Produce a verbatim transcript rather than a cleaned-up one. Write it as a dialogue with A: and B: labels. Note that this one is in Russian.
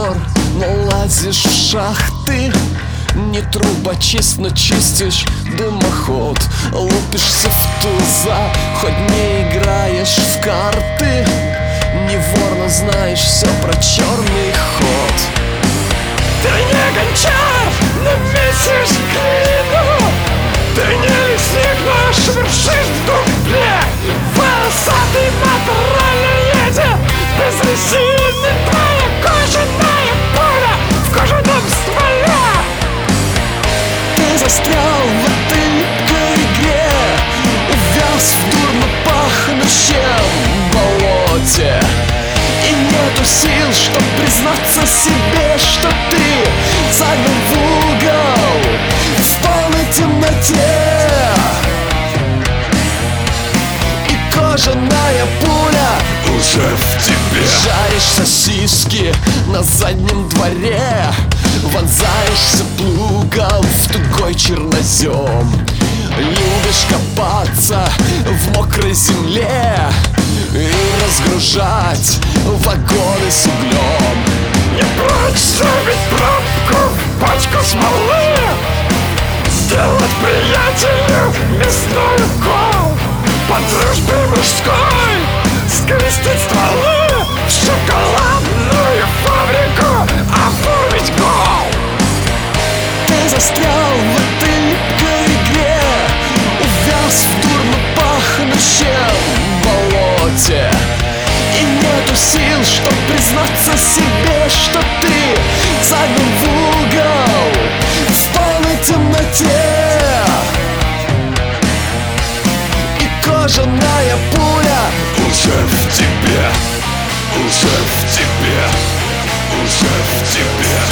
A: мотор, но лазишь в шахты. Не трубочист, но чистишь дымоход. Лупишься в туза, хоть не играешь в карты. Не вор, но знаешь все про черный ход.
B: Ты не гончар, но месишь глину. Ты не лесник, но шебуршишь в дупле. Волосатый натурально едет без резины. Твоя кожаная пуля в кожаном стволе.
A: Ты застрял в этой липкой игре, увяз в дурно пахнущем болоте. И нету сил, чтоб признаться себе, что ты загнан в угол в полной темноте. И кожаная пуля
B: уже в тебе.
A: Жаришь сосиски на заднем дворе, вонзаешься плугом в тугой чернозем. Любишь копаться в мокрой земле и разгружать вагоны с углем.
B: Не прочь забить пробку в пачку смолы, сделать приятелю мясной укол, по дружбе мужской скрестить стволы в шоколадную фабрику, оформить гол.
A: Ты застрял в этой липкой игре, увяз в дурно пахнущем болоте. И нету сил, чтоб признаться себе, что ты загнан в угол в полной темноте. И кожаная пуля
B: уже в тебе, уже в тебе, уже в тебе.